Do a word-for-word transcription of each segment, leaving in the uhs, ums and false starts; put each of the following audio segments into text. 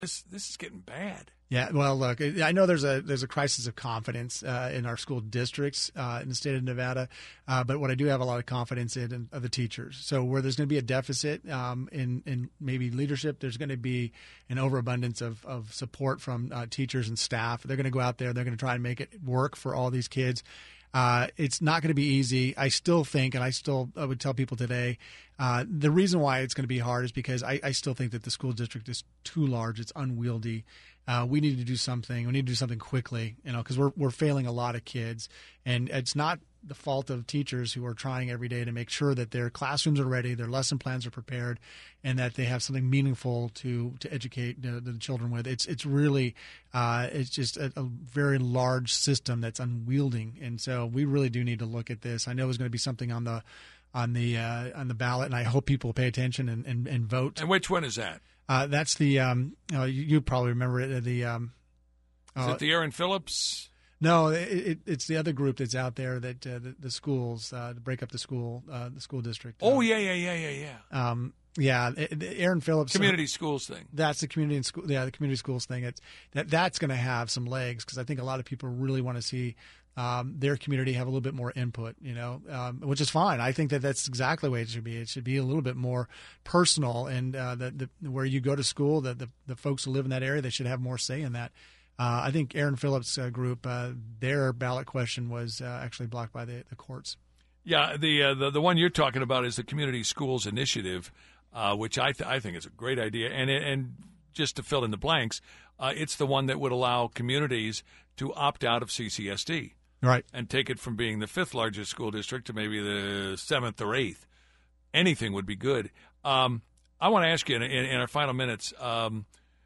this this is getting bad. Yeah, well, look, I know there's a there's a crisis of confidence uh, in our school districts uh, in the state of Nevada, uh, but what I do have a lot of confidence in, in are the teachers. So where there's going to be a deficit um, in in maybe leadership, there's going to be an overabundance of of support from uh, teachers and staff. They're going to go out there, they're going to try and make it work for all these kids. Uh, it's not going to be easy. I still think, and I still I would tell people today, uh, the reason why it's going to be hard is because I, I still think that the school district is too large. It's unwieldy. Uh, we need to do something. We need to do something quickly, you know, because we're we're failing a lot of kids, and it's not the fault of teachers who are trying every day to make sure that their classrooms are ready, their lesson plans are prepared, and that they have something meaningful to to educate the, the children with. It's it's really uh, it's just a, a very large system that's unwielding, and so we really do need to look at this. I know there's going to be something on the on the uh, on the ballot, and I hope people pay attention and, and, and vote. And which one is that? Uh, that's the um, uh, you, you probably remember it. The um, is uh, it the Aaron Phillips? No, it, it, it's the other group that's out there that uh, the, the schools uh, to break up the school uh, the school district. Oh uh, yeah, yeah, yeah, yeah, yeah. Um, yeah, it, the Aaron Phillips community uh, schools thing. That's the community and school. Yeah, the community schools thing. It's that that's going to have some legs because I think a lot of people really want to see um, their community have a little bit more input. You know, um, which is fine. I think that that's exactly the way it should be. It should be a little bit more personal, and uh, the, the where you go to school, the, the the folks who live in that area, they should have more say in that. Uh, I think Aaron Phillips' uh, group, uh, their ballot question was uh, actually blocked by the, the courts. Yeah, the, uh, the the one you're talking about is the Community Schools Initiative, uh, which I th- I think is a great idea. And and just to fill in the blanks, uh, it's the one that would allow communities to opt out of C C S D, right, and take it from being the fifth largest school district to maybe the seventh or eighth. Anything would be good. Um, I want to ask you in, in, in our final minutes. Um,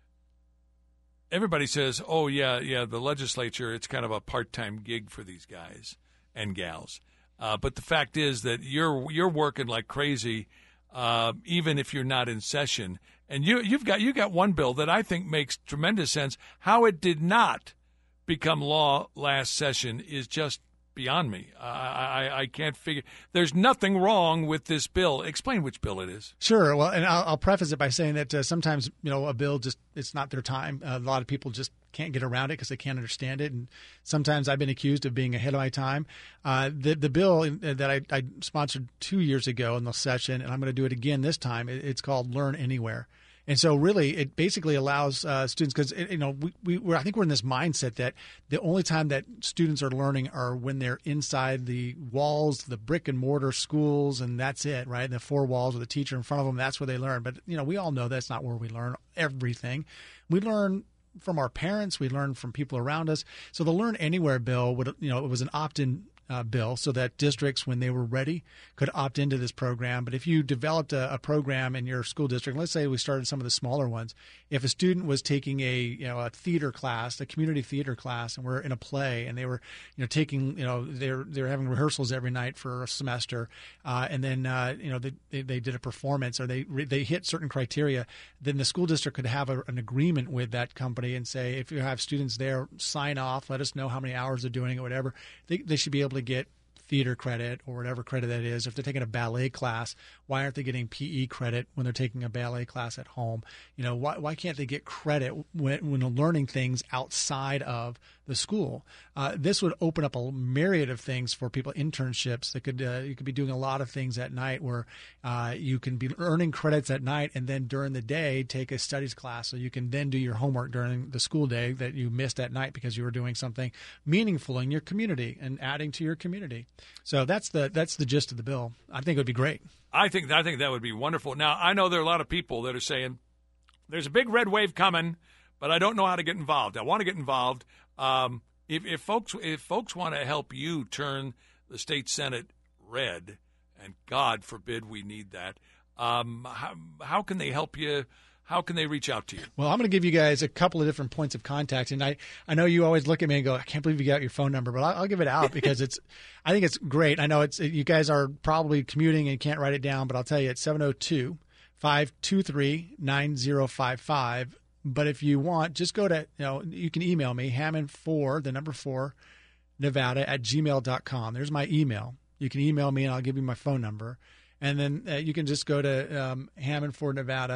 Everybody says, oh, yeah, yeah, the legislature, it's kind of a part-time gig for these guys and gals. Uh, but the fact is that you're you're working like crazy, uh, even if you're not in session. And you, you've got you got one bill that I think makes tremendous sense. How it did not become law last session is just beyond me. I, I, I can't figure. There's nothing wrong with this bill. Explain which bill it is. Sure. Well, and I'll, I'll preface it by saying that uh, sometimes, you know, a bill just, it's not their time. Uh, a lot of people just can't get around it because they can't understand it. And sometimes I've been accused of being ahead of my time. Uh, the, the bill that I, I sponsored two years ago in the session, and I'm going to do it again this time, it, it's called Learn Anywhere. And so really it basically allows uh, students because, you know, we, we, we're, I think we're in this mindset that the only time that students are learning are when they're inside the walls, the brick and mortar schools, and that's it, right? The four walls with a teacher in front of them, that's where they learn. But, you know, we all know that's not where we learn everything. We learn from our parents. We learn from people around us. So the Learn Anywhere bill, would, you know, it was an opt-in Uh, bill so that districts, when they were ready, could opt into this program. But if you developed a, a program in your school district, let's say we started some of the smaller ones, if a student was taking a you know a theater class, a community theater class, and we're in a play, and they were you know taking you know they're they're having rehearsals every night for a semester, uh, and then uh, you know they, they they did a performance or they they hit certain criteria, then the school district could have a, an agreement with that company and say, if you have students there, sign off, let us know how many hours they're doing or whatever. They they should be able to get theater credit or whatever credit that is. If they're taking a ballet class, why aren't they getting P E credit when they're taking a ballet class at home? You know, why why can't they get credit when, when they're learning things outside of the school? Uh, this would open up a myriad of things for people, internships that could uh, you could be doing a lot of things at night where uh, you can be earning credits at night and then during the day take a studies class so you can then do your homework during the school day that you missed at night because you were doing something meaningful in your community and adding to your community. So that's the that's the gist of the bill. I think it would be great. I think I think that would be wonderful. Now, I know there are a lot of people that are saying there's a big red wave coming, but I don't know how to get involved. I want to get involved. Um, if, if folks if folks want to help you turn the state Senate red, and God forbid we need that, um, how, how can they help you? How can they reach out to you? Well, I'm going to give you guys a couple of different points of contact. And I, I know you always look at me and go, I can't believe you got your phone number, but I'll, I'll give it out because it's, I think it's great. I know it's, you guys are probably commuting and can't write it down, but I'll tell you it's seven oh two, five two three, nine oh five five. But if you want, just go to, you know, you can email me, Hammond four, the number four, Nevada at gmail dot com. There's my email. You can email me and I'll give you my phone number. And then uh, you can just go to um, Hammond four Nevada.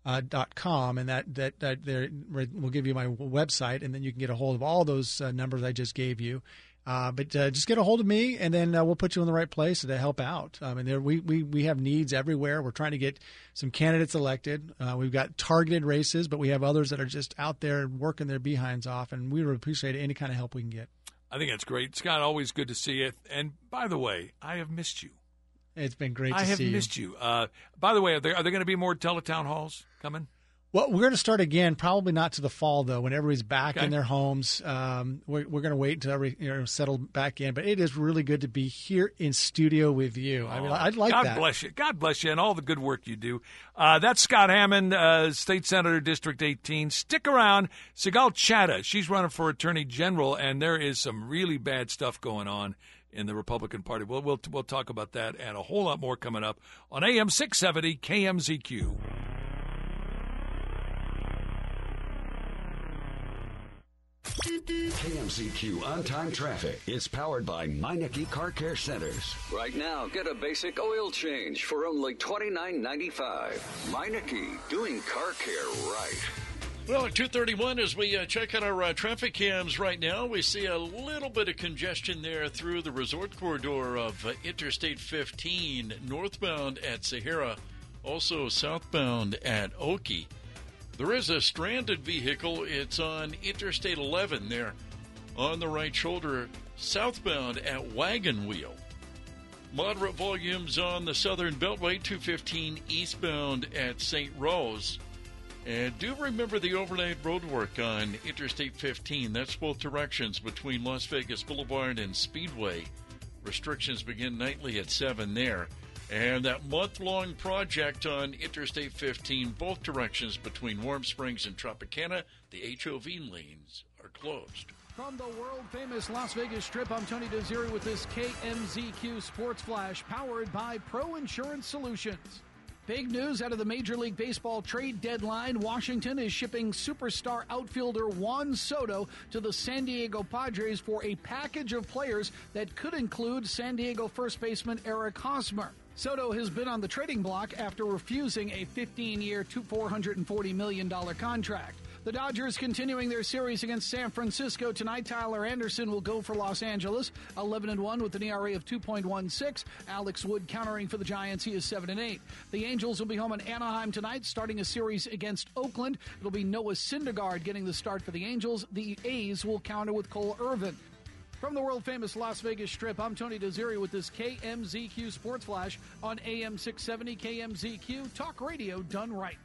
uh, dot com, and that that, that there will give you my website, and then you can get a hold of all those uh, numbers I just gave you. Uh, but uh, just get a hold of me, and then uh, we'll put you in the right place to help out. I mean, there, we, we, we have needs everywhere. We're trying to get some candidates elected. Uh, we've got targeted races, but we have others that are just out there working their behinds off, and we would appreciate any kind of help we can get. I think that's great. Scott, always good to see you. And by the way, I have missed you. It's been great to I see you. I have missed you. Uh, by the way, are there, are there going to be more teletown halls coming? Well, we're going to start again, probably not to the fall, though, when everybody's back okay. in their homes. Um, we're we're going to wait until every, you know, settle back in. But it is really good to be here in studio with you. Oh, I mean, I'd like God that. God bless you. God bless you and all the good work you do. Uh, that's Scott Hammond, uh, State Senator, District eighteen. Stick around. Sigal Chattah, she's running for Attorney General, and there is some really bad stuff going on in the Republican Party. We'll, we'll, we'll talk about that and a whole lot more coming up on A M six seventy K M Z Q. K M Z Q On-Time Traffic is powered by Meineke Car Care Centers. Right now, get a basic oil change for only twenty-nine ninety-five. Meineke, doing car care right. Well, at two thirty-one, as we uh, check out our uh, traffic cams right now, we see a little bit of congestion there through the resort corridor of uh, Interstate fifteen, northbound at Sahara, also southbound at Okie. There is a stranded vehicle. It's on Interstate eleven there on the right shoulder, southbound at Wagon Wheel. Moderate volumes on the southern beltway, two fifteen eastbound at Saint Rose. And do remember the overnight road work on Interstate fifteen. That's both directions between Las Vegas Boulevard and Speedway. Restrictions begin nightly at seven there. And that month-long project on Interstate fifteen, both directions between Warm Springs and Tropicana, the H O V lanes are closed. From the world-famous Las Vegas Strip, I'm Tony Desiri with this K M Z Q Sports Flash, powered by Pro Insurance Solutions. Big news out of the Major League Baseball trade deadline. Washington is shipping superstar outfielder Juan Soto to the San Diego Padres for a package of players that could include San Diego first baseman Eric Hosmer. Soto has been on the trading block after refusing a fifteen-year, four hundred forty million dollars contract. The Dodgers continuing their series against San Francisco tonight. Tyler Anderson will go for Los Angeles, eleven and one with an E R A of two point one six. Alex Wood countering for the Giants. He is seven and eight. The Angels will be home in Anaheim tonight, starting a series against Oakland. It'll be Noah Syndergaard getting the start for the Angels. The A's will counter with Cole Irvin. From the world-famous Las Vegas Strip, I'm Tony Desiri with this K M Z Q Sports Flash on A M six seventy K M Z Q, talk radio done right.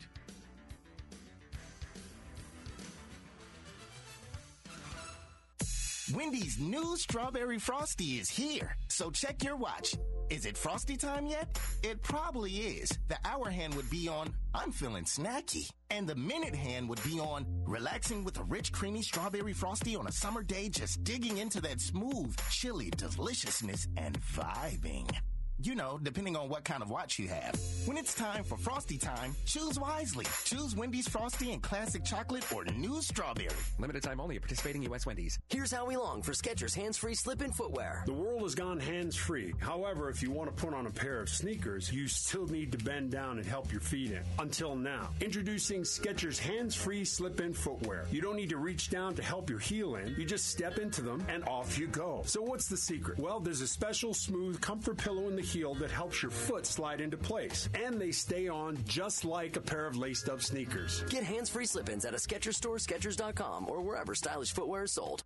Wendy's new Strawberry Frosty is here, so check your watch. Is it Frosty time yet? It probably is. The hour hand would be on, I'm feeling snacky. And the minute hand would be on, relaxing with a rich, creamy Strawberry Frosty on a summer day, just digging into that smooth, chilly deliciousness and vibing. You know, depending on what kind of watch you have. When it's time for Frosty time, choose wisely. Choose Wendy's Frosty and Classic Chocolate or New Strawberry. Limited time only at participating U S Wendy's. Here's Howie Long for Skechers hands-free slip-in footwear. The world has gone hands-free. However, if you want to put on a pair of sneakers, you still need to bend down and help your feet in. Until now. Introducing Skechers hands-free slip-in footwear. You don't need to reach down to help your heel in. You just step into them and off you go. So what's the secret? Well, there's a special smooth comfort pillow in the heel that helps your foot slide into place. And they stay on just like a pair of laced-up sneakers. Get hands-free slip-ins at a Skechers store, Skechers dot com, or wherever stylish footwear is sold.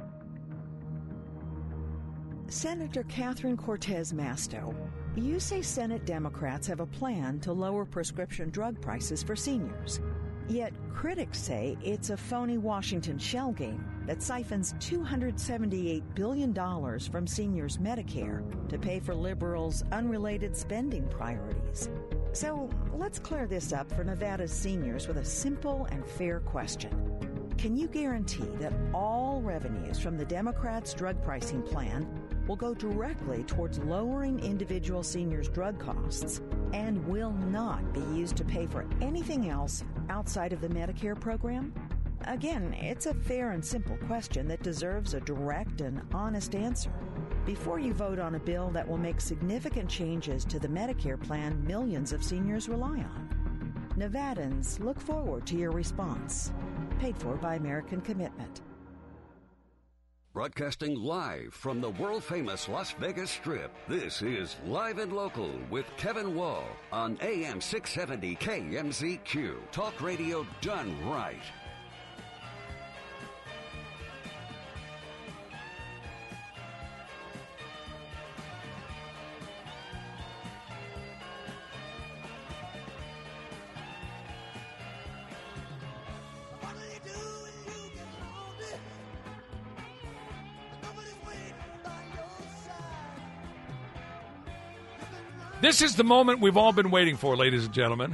Senator Catherine Cortez Masto, you say Senate Democrats have a plan to lower prescription drug prices for seniors. Yet critics say it's a phony Washington shell game that siphons two hundred seventy-eight billion dollars from seniors' Medicare to pay for liberals' unrelated spending priorities. So let's clear this up for Nevada's seniors with a simple and fair question. Can you guarantee that all revenues from the Democrats' drug pricing plan will go directly towards lowering individual seniors' drug costs and will not be used to pay for anything else outside of the Medicare program? Again, it's a fair and simple question that deserves a direct and honest answer. Before you vote on a bill that will make significant changes to the Medicare plan millions of seniors rely on. Nevadans look forward to your response. Paid for by American Commitment. Broadcasting live from the world-famous Las Vegas Strip, this is Live and Local with Kevin Wall on A M six seventy K M Z Q. Talk radio done right. This is the moment we've all been waiting for, ladies and gentlemen.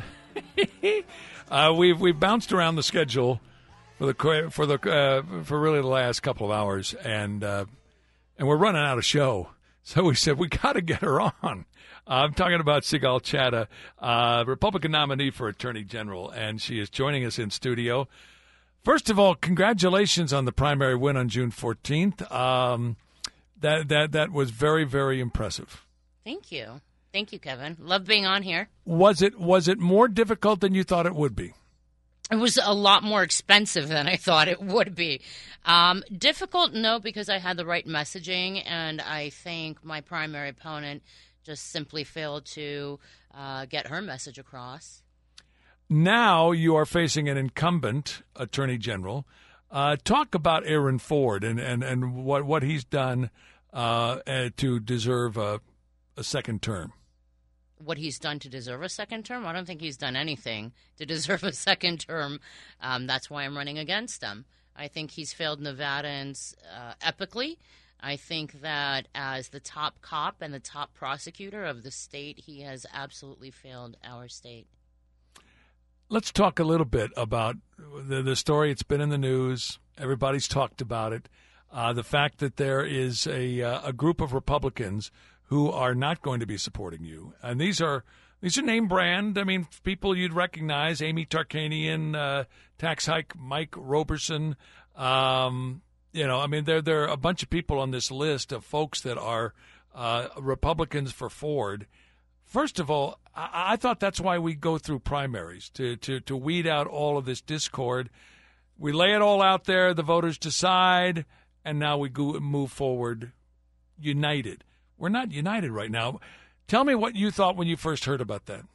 uh, we've we've bounced around the schedule for the for the uh, for really the last couple of hours, and uh, and we're running out of show. So we said we got to get her on. Uh, I'm talking about Sigal Chattah, uh, Republican nominee for Attorney General, and she is joining us in studio. First of all, congratulations on the primary win on June fourteenth. Um, that that that was very, very impressive. Thank you. Thank you, Kevin. Love being on here. Was it was it more difficult than you thought it would be? It was a lot more expensive than I thought it would be. Um, difficult, no, because I had the right messaging, and I think my primary opponent just simply failed to uh, get her message across. Now you are facing an incumbent attorney general. Uh, talk about Aaron Ford and, and, and what, what he's done uh, uh, to deserve a, a second term. What he's done to deserve a second term? I don't think he's done anything to deserve a second term. Um, that's why I'm running against him. I think he's failed Nevadans uh, epically. I think that as the top cop and the top prosecutor of the state, he has absolutely failed our state. Let's talk a little bit about the, the story. It's been in the news. Everybody's talked about it. Uh, the fact that there is a, uh, a group of Republicans who are not going to be supporting you. And these are these are name brand. I mean, people you'd recognize, Amy Tarkanian, uh, tax hike Mike Roberson. Um, you know, I mean, there, there are a bunch of people on this list of folks that are uh, Republicans for Ford. First of all, I, I thought that's why we go through primaries, to, to, to weed out all of this discord. We lay it all out there, the voters decide, and now we go, move forward united. We're not united right now. Tell me what you thought when you first heard about that.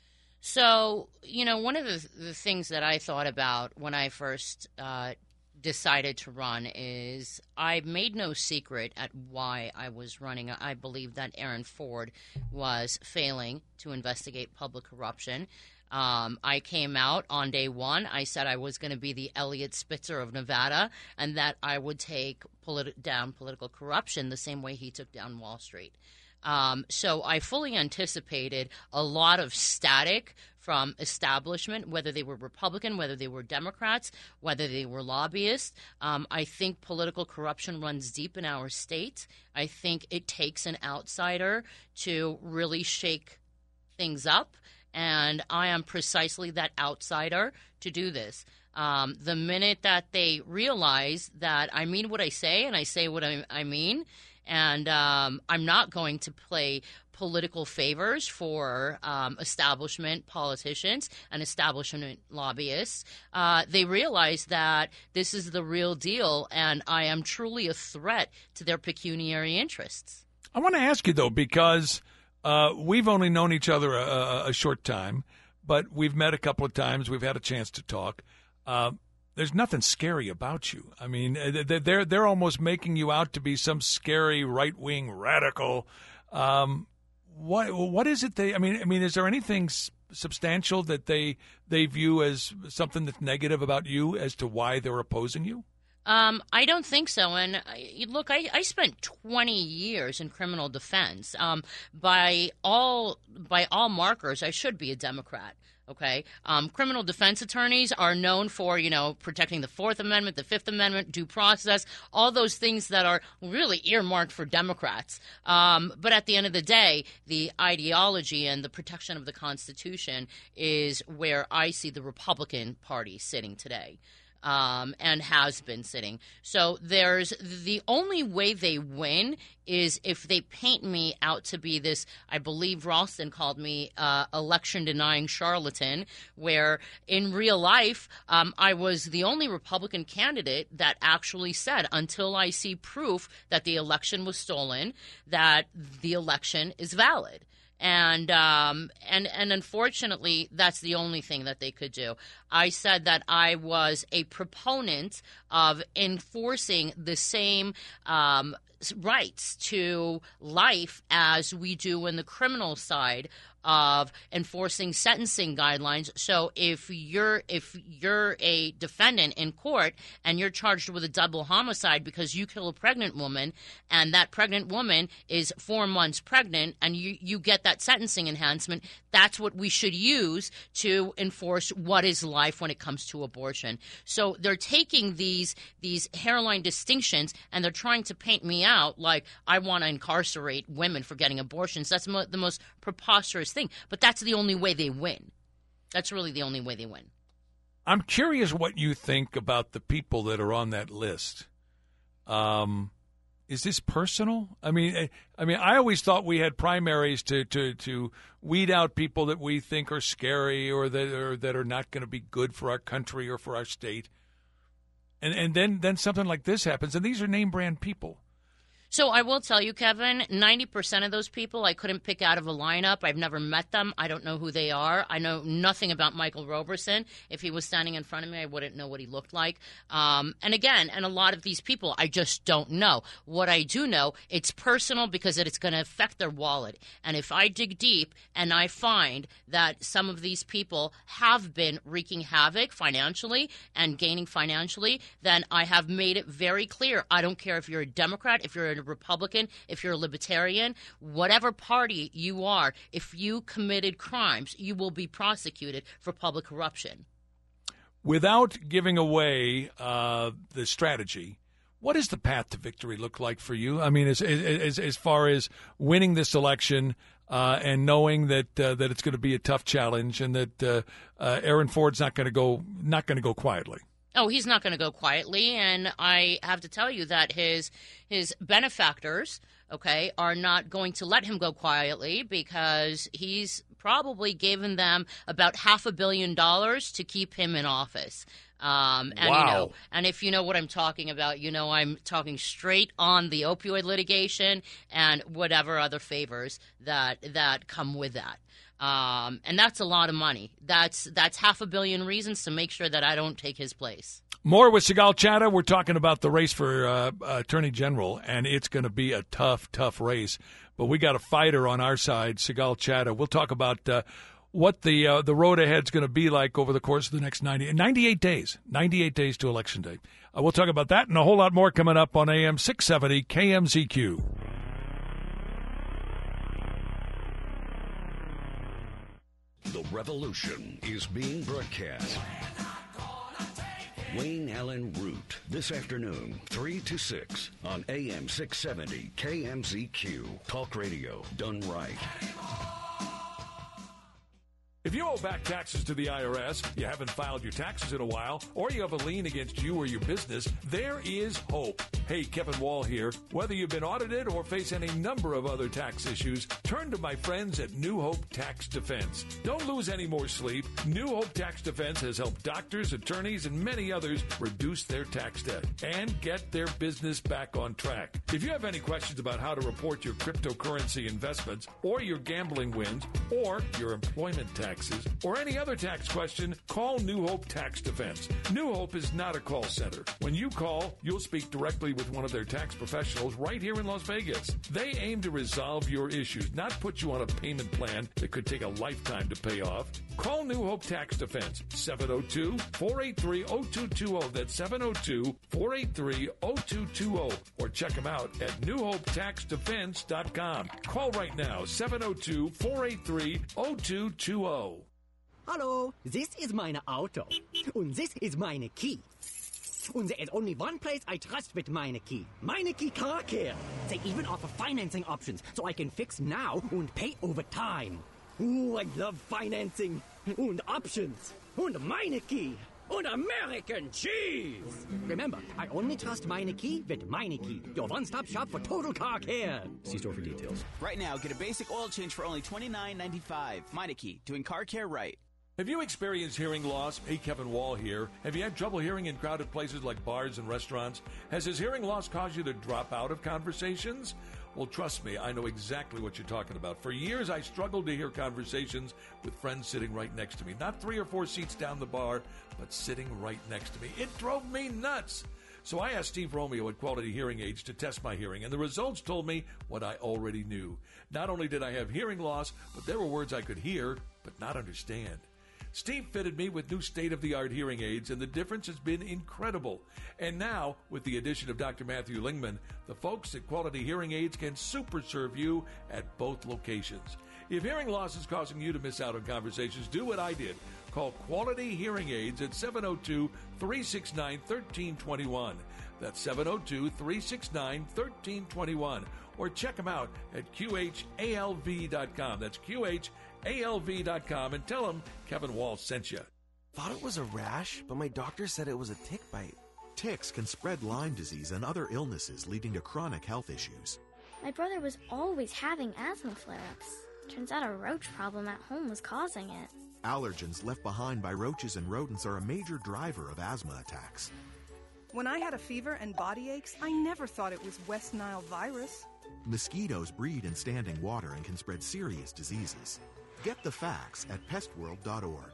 So, you know, one of the, the things that I thought about when I first uh, decided to run is I made no secret at why I was running. I believe that Aaron Ford was failing to investigate public corruption. Um, I came out on day one. I said I was going to be the Eliot Spitzer of Nevada and that I would take politi- down political corruption the same way he took down Wall Street. Um, so I fully anticipated a lot of static from establishment, whether they were Republican, whether they were Democrats, whether they were lobbyists. Um, I think political corruption runs deep in our state. I think it takes an outsider to really shake things up. And I am precisely that outsider to do this. Um, the minute that they realize that I mean what I say and I say what I, I mean, and um, I'm not going to play political favors for um, establishment politicians and establishment lobbyists, uh, they realize that this is the real deal and I am truly a threat to their pecuniary interests. I want to ask you, though, because Uh, we've only known each other a, a short time, but we've met a couple of times. We've had a chance to talk. Uh, there's nothing scary about you. I mean, they're they're almost making you out to be some scary right-wing radical. Um, what what is it they? I mean, I mean, is there anything substantial that they they view as something that's negative about you as to why they're opposing you? Um, I don't think so. And I, look, I, I spent twenty years in criminal defense. Um, by all by all markers, I should be a Democrat. Okay, um, criminal defense attorneys are known for, you know, protecting the Fourth Amendment, the Fifth Amendment, due process, all those things that are really earmarked for Democrats. Um, but at the end of the day, the ideology and the protection of the Constitution is where I see the Republican Party sitting today. um, and has been sitting. So there's the only way they win is if they paint me out to be this, I believe Ralston called me uh, election-denying charlatan, where in real life um, I was the only Republican candidate that actually said, until I see proof that the election was stolen, that the election is valid. And um, and and unfortunately, that's the only thing that they could do. I said that I was a proponent of enforcing the same um, rights to life as we do in the criminal side of enforcing sentencing guidelines. So if you're if you're a defendant in court and you're charged with a double homicide because you kill a pregnant woman, and that pregnant woman is four months pregnant, and you, you get that sentencing enhancement, that's what we should use to enforce what is life when it comes to abortion. So they're taking these these hairline distinctions and they're trying to paint me out like I want to incarcerate women for getting abortions. That's mo- the most preposterous thing. But that's the only way they win. That's really the only way they win. I'm curious what you think about the people that are on that list. Um, is this personal? I mean, I mean, I always thought we had primaries to, to, to weed out people that we think are scary or that are, that are not going to be good for our country or for our state. And and then, then something like this happens, and these are name brand people. So I will tell you, Kevin, ninety percent of those people I couldn't pick out of a lineup. I've never met them. I don't know who they are. I know nothing about Michael Roberson. If he was standing in front of me, I wouldn't know what he looked like. Um, and again, and a lot of these people, I just don't know. What I do know, it's personal because it's going to affect their wallet. And if I dig deep and I find that some of these people have been wreaking havoc financially and gaining financially, then I have made it very clear. I don't care if you're a Democrat, if you're a Republican, if you're a Libertarian, whatever party you are, if you committed crimes, you will be prosecuted for public corruption. Without giving away uh, the strategy, what does the path to victory look like for you? I mean, as as, as far as winning this election uh, and knowing that uh, that it's going to be a tough challenge, and that uh, uh, Aaron Ford's not going to go not going to go quietly. Oh, he's not going to go quietly, and I have to tell you that his his benefactors, okay, are not going to let him go quietly because he's probably given them about half a billion dollars to keep him in office. Um, and, wow. you know, and if you know what I'm talking about, you know I'm talking straight on the opioid litigation and whatever other favors that that come with that. Um, and that's a lot of money. That's that's half a billion reasons to make sure that I don't take his place. More with Sigal Chattah. We're talking about the race for uh, Attorney General, and it's going to be a tough, tough race. But we got a fighter on our side, Sigal Chattah. We'll talk about uh, what the uh, the road ahead is going to be like over the course of the next ninety, ninety-eight days. ninety-eight days to Election Day. Uh, we'll talk about that and a whole lot more coming up on A M six seventy K M Z Q. The revolution is being broadcast. Wayne Allen Root, this afternoon, three to six, on A M six seventy K M Z Q. Talk radio done right. If you owe back taxes to the I R S, you haven't filed your taxes in a while, or you have a lien against you or your business, there is hope. Hey, Kevin Wall here. Whether you've been audited or face any number of other tax issues, turn to my friends at New Hope Tax Defense. Don't lose any more sleep. New Hope Tax Defense has helped doctors, attorneys, and many others reduce their tax debt and get their business back on track. If you have any questions about how to report your cryptocurrency investments or your gambling wins or your employment tax, or any other tax question, call New Hope Tax Defense. New Hope is not a call center. When you call, you'll speak directly with one of their tax professionals right here in Las Vegas. They aim to resolve your issues, not put you on a payment plan that could take a lifetime to pay off. Call New Hope Tax Defense, seven oh two, four eight three, oh two two oh. That's seven oh two, four eight three, oh two two oh. Or check them out at new hope tax defense dot com. Call right now, seven oh two, four eight three, oh two two oh. Hallo, this is meine Auto. And this is meine key. And there is only one place I trust with meine key. Meine Key Car Care. They even offer financing options, so I can fix now and pay over time. Ooh, I love financing. And options. And meine key. Und American cheese! Remember, I only trust Meineke with Meineke, your one-stop shop for total car care. See store for details. Right now, get a basic oil change for only twenty-nine ninety-five. Meineke, doing car care right. Have you experienced hearing loss? Hey, Kevin Wall here. Have you had trouble hearing in crowded places like bars and restaurants? Has his hearing loss caused you to drop out of conversations? Well, trust me, I know exactly what you're talking about. For years, I struggled to hear conversations with friends sitting right next to me. Not three or four seats down the bar, but sitting right next to me. It drove me nuts. So I asked Steve Romeo at Quality Hearing Aids to test my hearing, and the results told me what I already knew. Not only did I have hearing loss, but there were words I could hear but not understand. Steve fitted me with new state-of-the-art hearing aids, and the difference has been incredible. And now, with the addition of Doctor Matthew Lingman, the folks at Quality Hearing Aids can super serve you at both locations. If hearing loss is causing you to miss out on conversations, do what I did. Call Quality Hearing Aids at seven oh two, three six nine, one three two one. That's seven oh two, three six nine, one three two one. Or check them out at Q H A L V dot com. That's Q H A L V dot com, and tell them Kevin Wall sent you. Thought it was a rash, but my doctor said it was a tick bite. Ticks can spread Lyme disease and other illnesses, leading to chronic health issues. My brother was always having asthma flare-ups. Turns out a roach problem at home was causing it. Allergens left behind by roaches and rodents are a major driver of asthma attacks. When I had a fever and body aches, I never thought it was West Nile virus. Mosquitoes breed in standing water and can spread serious diseases. Get the facts at pest world dot org.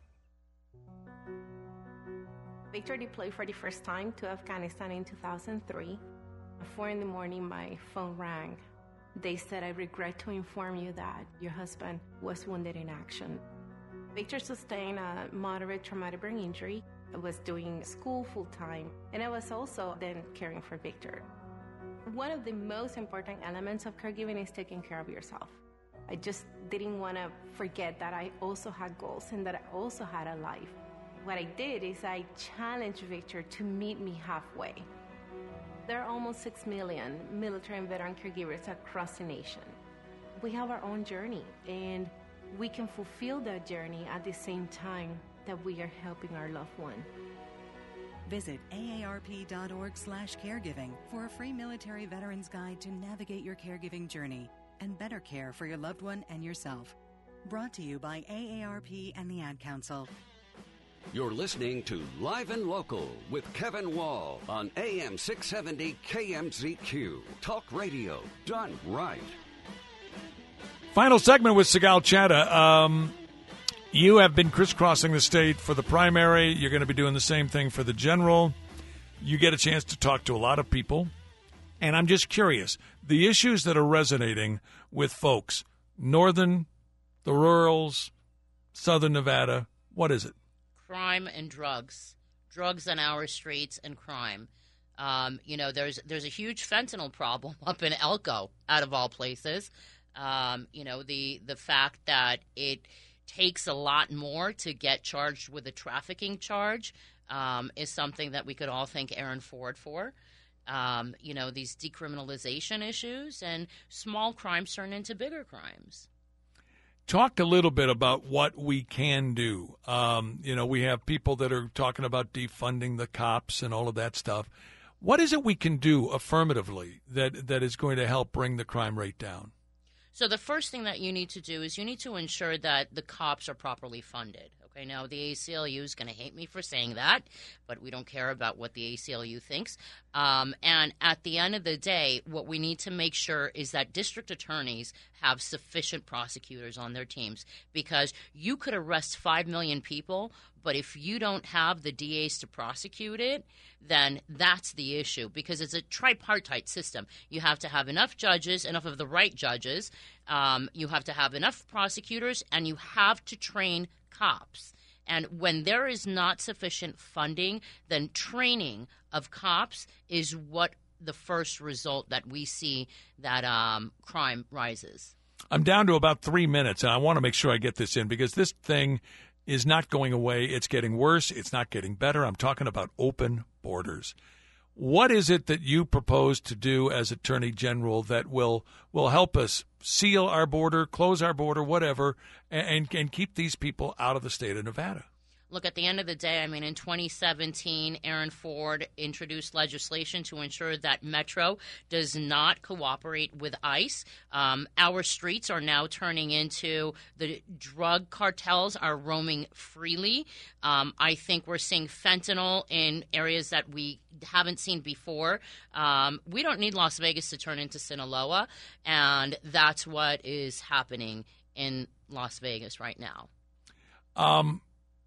Victor deployed for the first time to Afghanistan in two thousand three. At four in the morning, my phone rang. They said, "I regret to inform you that your husband was wounded in action." Victor sustained a moderate traumatic brain injury. I was doing school full-time, and I was also then caring for Victor. One of the most important elements of caregiving is taking care of yourself. I just didn't want to forget that I also had goals and that I also had a life. What I did is I challenged Victor to meet me halfway. There are almost six million military and veteran caregivers across the nation. We have our own journey, and we can fulfill that journey at the same time that we are helping our loved one. Visit A A R P dot org slash caregiving for a free military veterans guide to navigate your caregiving journey and better care for your loved one and yourself. Brought to you by A A R P and the Ad Council. You're listening to Live and Local with Kevin Wall on A M six seventy K M Z Q. Talk radio done right. Final segment with Sigal Chattah. Um, you have been crisscrossing the state for the primary. You're going to be doing the same thing for the general. You get a chance to talk to a lot of people. And I'm just curious, the issues that are resonating with folks, northern, the rurals, southern Nevada, what is it? Crime and drugs. Drugs on our streets and crime. Um, you know, there's there's a huge fentanyl problem up in Elko, out of all places. Um, you know, the the fact that it takes a lot more to get charged with a trafficking charge um, is something that we could all thank Aaron Ford for. Um, you know, these decriminalization issues, and small crimes turn into bigger crimes. Talk a little bit about what we can do. Um, you know, we have people that are talking about defunding the cops and all of that stuff. What is it we can do affirmatively that, that is going to help bring the crime rate down? So the first thing that you need to do is you need to ensure that the cops are properly funded. Okay, now the A C L U is going to hate me for saying that, but we don't care about what the A C L U thinks. Um, and at the end of the day, what we need to make sure is that district attorneys have sufficient prosecutors on their teams, because you could arrest five million people, but if you don't have the D As to prosecute it, then that's the issue, because it's a tripartite system. You have to have enough judges, enough of the right judges, um, you have to have enough prosecutors, and you have to train cops. And when there is not sufficient funding, then training of cops is what the first result that we see that um, crime rises. I'm down to about three minutes, and I want to make sure I get this in, because this thing is not going away. It's getting worse. It's not getting better. I'm talking about open borders. What is it that you propose to do as Attorney General that will will help us seal our border, close our border, whatever, and, and keep these people out of the state of Nevada? Look, at the end of the day, I mean, in twenty seventeen, Aaron Ford introduced legislation to ensure that Metro does not cooperate with ICE. Um, our streets are now turning into the drug cartels are roaming freely. Um, I think we're seeing fentanyl in areas that we haven't seen before. Um, we don't need Las Vegas to turn into Sinaloa, and that's what is happening in Las Vegas right now. Um.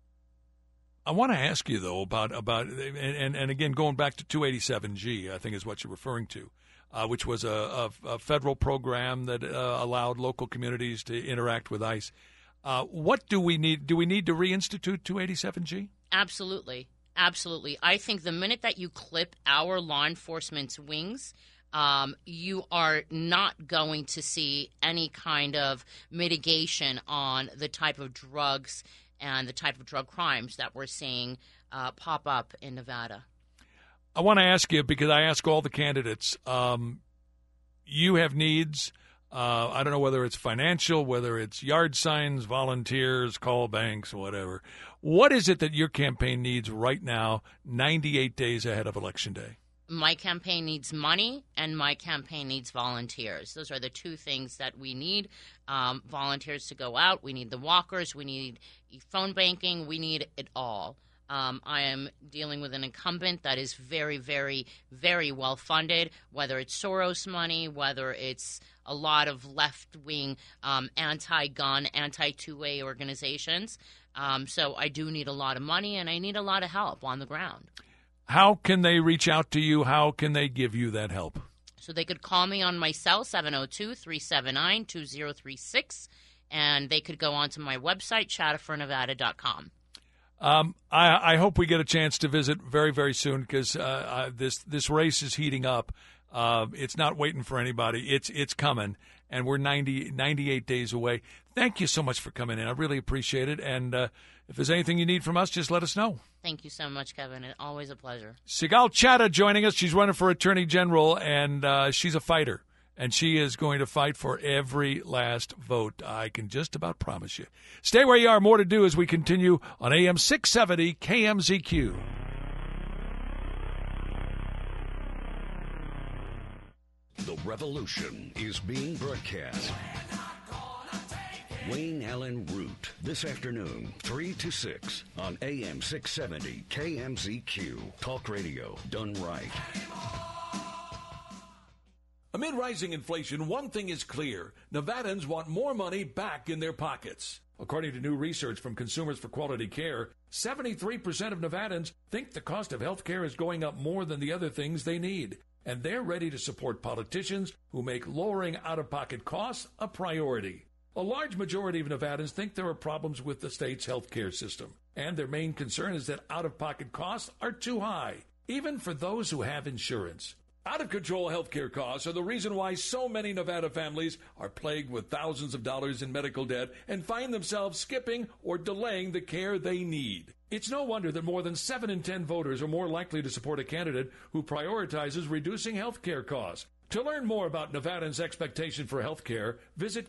I want to ask you, though, about, about and, and, and again, going back to two eighty-seven G, I think is what you're referring to, uh, which was a, a, a federal program that uh, allowed local communities to interact with ICE. Uh, what do we need? Do we need to reinstitute two eighty-seven G? Absolutely. Absolutely. I think the minute that you clip our law enforcement's wings, um, you are not going to see any kind of mitigation on the type of drugs and the type of drug crimes that we're seeing uh, pop up in Nevada. I want to ask you, because I ask all the candidates, um, you have needs. Uh, I don't know whether it's financial, whether it's yard signs, volunteers, call banks, whatever. What is it that your campaign needs right now, ninety-eight days ahead of Election Day? My campaign needs money, and my campaign needs volunteers. Those are the two things that we need. Um, volunteers to go out. We need the walkers. We need phone banking. We need it all. Um, I am dealing with an incumbent that is very, very, very well funded, whether it's Soros money, whether it's a lot of left-wing um, anti-gun, anti-two-way organizations. Um, so I do need a lot of money, and I need a lot of help on the ground. How can they reach out to you? How can they give you that help? So they could call me on my cell, seven oh two, three seven nine, two oh three six, and they could go onto my website, chatter for nevada dot com. Um, I, I hope we get a chance to visit very, very soon, because uh, uh, this this race is heating up. Uh, it's not waiting for anybody. It's it's coming, and we're ninety, ninety-eight days away. Thank you so much for coming in. I really appreciate it. And uh, if there's anything you need from us, just let us know. Thank you so much, Kevin. It's always a pleasure. Sigal Chattah joining us. She's running for Attorney General, and uh, she's a fighter. And she is going to fight for every last vote. I can just about promise you. Stay where you are. More to do as we continue on A M six seventy K M Z Q. The revolution is being broadcast. Wayne Allen Root, this afternoon, three to six on A M six seventy K M Z Q. Talk radio done right. Amid rising inflation, one thing is clear. Nevadans want more money back in their pockets. According to new research from Consumers for Quality Care, seventy-three percent of Nevadans think the cost of health care is going up more than the other things they need. And they're ready to support politicians who make lowering out-of-pocket costs a priority. A large majority of Nevadans think there are problems with the state's health care system, and their main concern is that out-of-pocket costs are too high, even for those who have insurance. Out-of-control health care costs are the reason why so many Nevada families are plagued with thousands of dollars in medical debt and find themselves skipping or delaying the care they need. It's no wonder that more than seven in ten voters are more likely to support a candidate who prioritizes reducing health care costs. To learn more about Nevada's expectation for health care, visit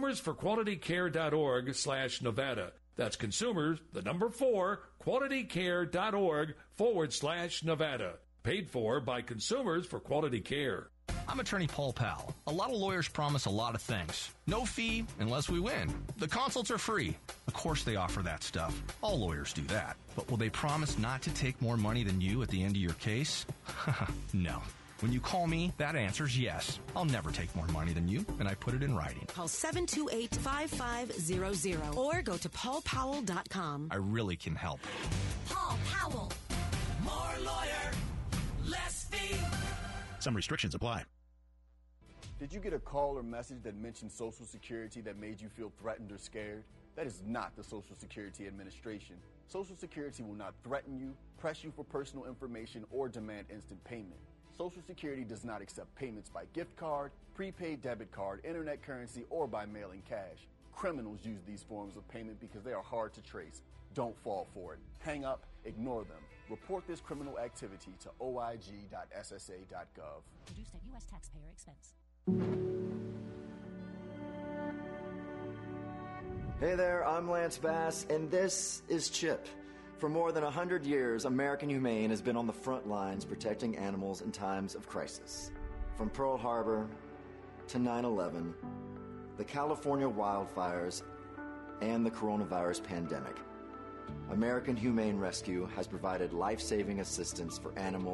consumersforqualitycare.org slash Nevada. That's consumers, the number four, qualitycare.org forward slash Nevada. Paid for by Consumers for Quality Care. I'm attorney Paul Powell. A lot of lawyers promise a lot of things. No fee unless we win. The consults are free. Of course they offer that stuff. All lawyers do that. But will they promise not to take more money than you at the end of your case? No. When you call me, that answer's yes. I'll never take more money than you, and I put it in writing. Call seven two eight, five five zero zero or go to paul powell dot com. I really can help. Paul Powell. More lawyer, less fee. Some restrictions apply. Did you get a call or message that mentioned Social Security that made you feel threatened or scared? That is not the Social Security Administration. Social Security will not threaten you, press you for personal information, or demand instant payment. Social Security does not accept payments by gift card, prepaid debit card, internet currency, or by mailing cash. Criminals use these forms of payment because they are hard to trace. Don't fall for it. Hang up, ignore them. Report this criminal activity to O I G dot S S A dot gov. Produced at U S taxpayer expense. Hey there, I'm Lance Bass, and this is Chip. For more than one hundred years, American Humane has been on the front lines protecting animals in times of crisis. From Pearl Harbor to nine eleven, the California wildfires, and the coronavirus pandemic, American Humane Rescue has provided life-saving assistance for animals